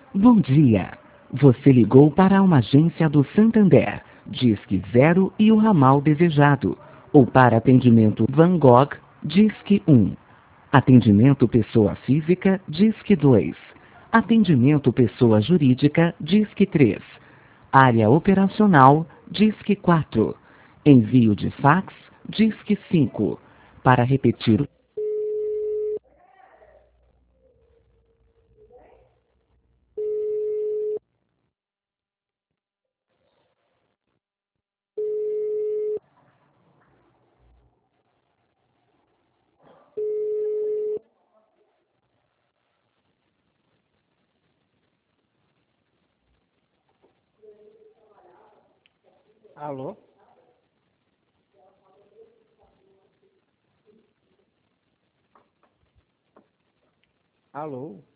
Bom dia. Você ligou para uma agência do Santander, Disque 0 e o ramal desejado. Ou para atendimento Van Gogh, Disque 1. Atendimento pessoa física, Disque 2. Atendimento pessoa jurídica, Disque 3. Área operacional, Disque 4. Envio de fax, Disque 5. Para repetir. Alô? Alô?